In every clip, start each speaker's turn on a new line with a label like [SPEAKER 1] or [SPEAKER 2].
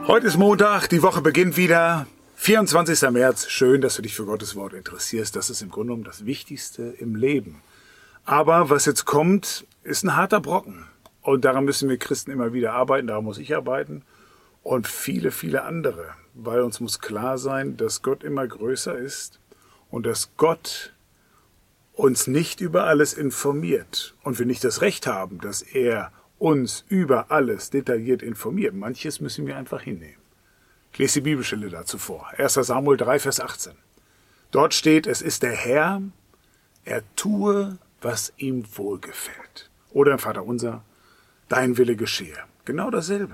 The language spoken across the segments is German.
[SPEAKER 1] Heute ist Montag, die Woche beginnt wieder. 24. März. Schön, dass du dich für Gottes Wort interessierst. Das ist im Grunde genommen das Wichtigste im Leben. Aber was jetzt kommt, ist ein harter Brocken. Und daran müssen wir Christen immer wieder arbeiten. Daran muss ich arbeiten. Und viele, viele andere. Weil uns muss klar sein, dass Gott immer größer ist und dass Gott uns nicht über alles informiert. Und wir nicht das Recht haben, dass er uns über alles detailliert informiert. Manches müssen wir einfach hinnehmen. Ich lese die Bibelstelle dazu vor. 1. Samuel 3, Vers 18. Dort steht, es ist der Herr, er tue, was ihm wohlgefällt. Oder im Vaterunser, dein Wille geschehe. Genau dasselbe.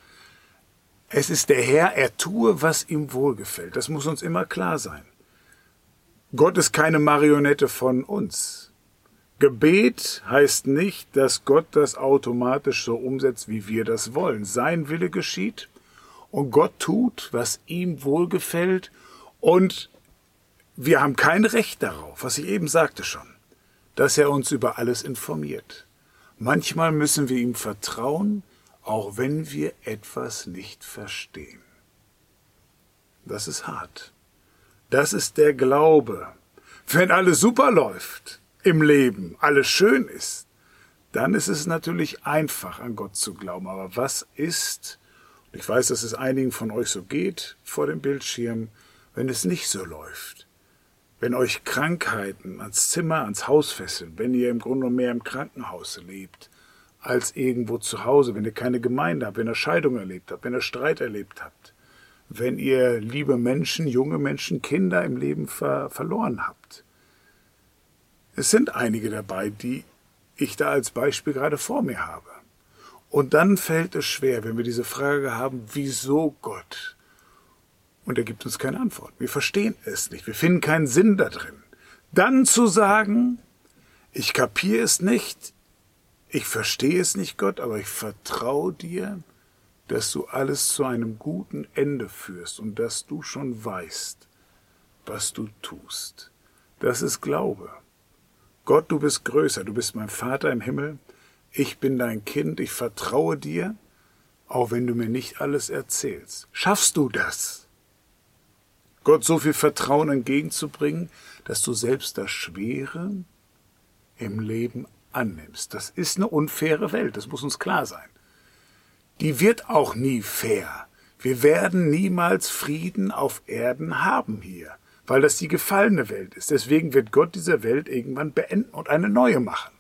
[SPEAKER 1] Es ist der Herr, er tue, was ihm wohlgefällt. Das muss uns immer klar sein. Gott ist keine Marionette von uns. Gebet heißt nicht, dass Gott das automatisch so umsetzt, wie wir das wollen. Sein Wille geschieht und Gott tut, was ihm wohlgefällt. Und wir haben kein Recht darauf, was ich eben sagte schon, dass er uns über alles informiert. Manchmal müssen wir ihm vertrauen, auch wenn wir etwas nicht verstehen. Das ist hart. Das ist der Glaube. Wenn alles super läuft im Leben, alles schön ist, dann ist es natürlich einfach, an Gott zu glauben. Aber was ist, und ich weiß, dass es einigen von euch so geht vor dem Bildschirm, wenn es nicht so läuft? Wenn euch Krankheiten ans Zimmer, ans Haus fesseln, wenn ihr im Grunde mehr im Krankenhaus lebt, als irgendwo zu Hause, wenn ihr keine Gemeinde habt, wenn ihr Scheidung erlebt habt, wenn ihr Streit erlebt habt, wenn ihr liebe Menschen, junge Menschen, Kinder im Leben verloren habt. Es sind einige dabei, die ich da als Beispiel gerade vor mir habe. Und dann fällt es schwer, wenn wir diese Frage haben, wieso Gott? Und er gibt uns keine Antwort. Wir verstehen es nicht. Wir finden keinen Sinn da drin. Dann zu sagen, ich kapiere es nicht, ich verstehe es nicht, Gott, aber ich vertraue dir, dass du alles zu einem guten Ende führst und dass du schon weißt, was du tust. Das ist Glaube. Gott, du bist größer, du bist mein Vater im Himmel, ich bin dein Kind, ich vertraue dir, auch wenn du mir nicht alles erzählst. Schaffst du das? Gott so viel Vertrauen entgegenzubringen, dass du selbst das Schwere im Leben annimmst. Das ist eine unfaire Welt, das muss uns klar sein. Die wird auch nie fair. Wir werden niemals Frieden auf Erden haben hier, weil das die gefallene Welt ist. Deswegen wird Gott diese Welt irgendwann beenden und eine neue machen.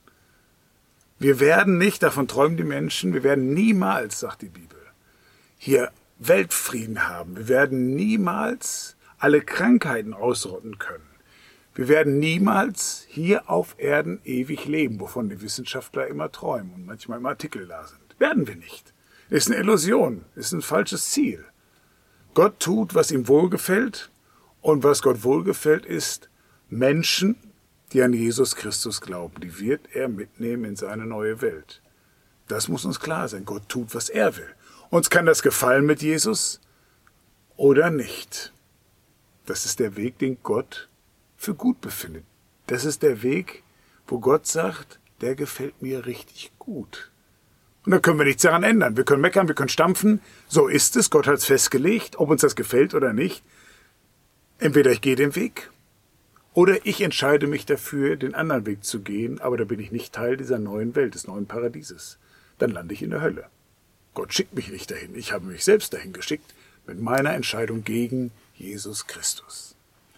[SPEAKER 1] Wir werden nicht, davon träumen die Menschen, wir werden niemals, sagt die Bibel, hier Weltfrieden haben. Wir werden niemals alle Krankheiten ausrotten können. Wir werden niemals hier auf Erden ewig leben, wovon die Wissenschaftler immer träumen und manchmal im Artikel da sind. Werden wir nicht. Ist eine Illusion, ist ein falsches Ziel. Gott tut, was ihm wohlgefällt. Und was Gott wohlgefällt ist, Menschen, die an Jesus Christus glauben, die wird er mitnehmen in seine neue Welt. Das muss uns klar sein. Gott tut, was er will. Uns kann das gefallen mit Jesus oder nicht. Das ist der Weg, den Gott für gut befindet. Das ist der Weg, wo Gott sagt, der gefällt mir richtig gut. Und da können wir nichts daran ändern. Wir können meckern, wir können stampfen. So ist es. Gott hat es festgelegt, ob uns das gefällt oder nicht. Entweder ich gehe den Weg oder ich entscheide mich dafür, den anderen Weg zu gehen, aber da bin ich nicht Teil dieser neuen Welt, des neuen Paradieses. Dann lande ich in der Hölle. Gott schickt mich nicht dahin. Ich habe mich selbst dahin geschickt mit meiner Entscheidung gegen Jesus Christus.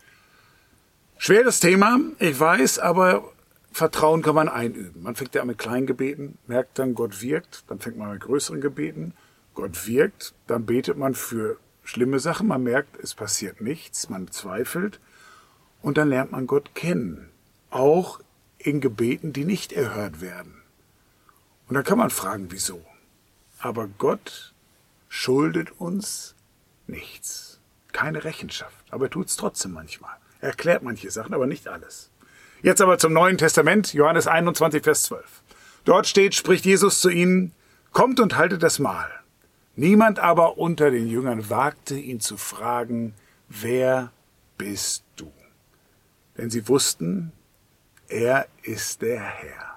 [SPEAKER 1] Schweres Thema, ich weiß, aber Vertrauen kann man einüben. Man fängt ja an mit kleinen Gebeten, merkt dann, Gott wirkt, dann fängt man mit größeren Gebeten, Gott wirkt, dann betet man für schlimme Sachen, man merkt, es passiert nichts, man zweifelt und dann lernt man Gott kennen, auch in Gebeten, die nicht erhört werden. Und dann kann man fragen, wieso. Aber Gott schuldet uns nichts, keine Rechenschaft, aber er tut es trotzdem manchmal. Er erklärt manche Sachen, aber nicht alles. Jetzt aber zum Neuen Testament, Johannes 21, Vers 12. Dort steht, spricht Jesus zu ihnen, kommt und haltet das Mahl. Niemand aber unter den Jüngern wagte, ihn zu fragen, wer bist du? Denn sie wussten, er ist der Herr.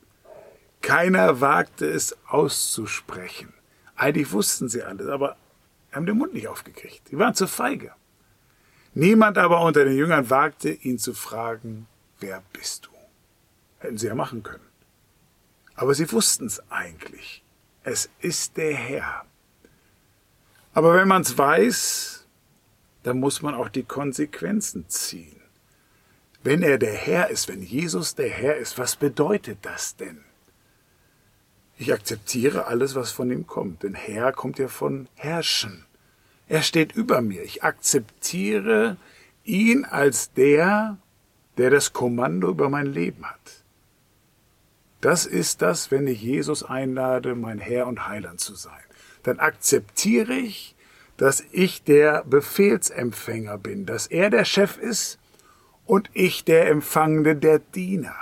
[SPEAKER 1] Keiner wagte es auszusprechen. Eigentlich wussten sie alles, aber haben den Mund nicht aufgekriegt. Die waren zu feige. Niemand aber unter den Jüngern wagte, ihn zu fragen, wer bist du? Hätten sie ja machen können. Aber sie wussten es eigentlich. Es ist der Herr. Aber wenn man es weiß, dann muss man auch die Konsequenzen ziehen. Wenn er der Herr ist, wenn Jesus der Herr ist, was bedeutet das denn? Ich akzeptiere alles, was von ihm kommt, denn Herr kommt ja von herrschen. Er steht über mir. Ich akzeptiere ihn als der das Kommando über mein Leben hat. Das ist das, wenn ich Jesus einlade, mein Herr und Heiland zu sein. Dann akzeptiere ich, dass ich der Befehlsempfänger bin, dass er der Chef ist und ich der Empfangene, der Diener.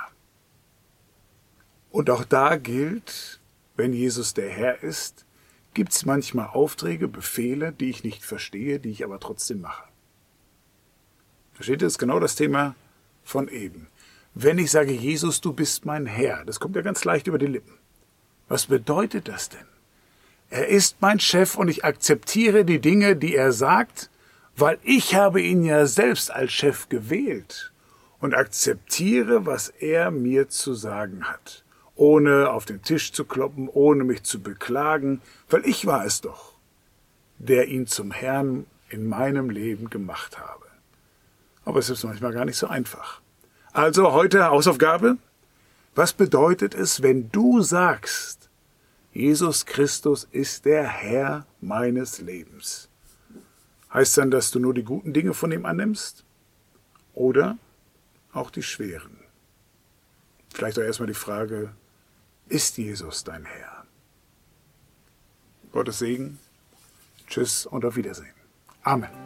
[SPEAKER 1] Und auch da gilt, wenn Jesus der Herr ist, gibt es manchmal Aufträge, Befehle, die ich nicht verstehe, die ich aber trotzdem mache. Versteht ihr? Das ist genau das Thema von eben. Wenn ich sage, Jesus, du bist mein Herr, das kommt ja ganz leicht über die Lippen. Was bedeutet das denn? Er ist mein Chef und ich akzeptiere die Dinge, die er sagt, weil ich habe ihn ja selbst als Chef gewählt und akzeptiere, was er mir zu sagen hat, ohne auf den Tisch zu kloppen, ohne mich zu beklagen, weil ich war es doch, der ihn zum Herrn in meinem Leben gemacht habe. Aber es ist manchmal gar nicht so einfach. Also heute Hausaufgabe. Was bedeutet es, wenn du sagst, Jesus Christus ist der Herr meines Lebens? Heißt dann, dass du nur die guten Dinge von ihm annimmst? Oder auch die schweren? Vielleicht auch erstmal die Frage, ist Jesus dein Herr? Gottes Segen. Tschüss und auf Wiedersehen. Amen.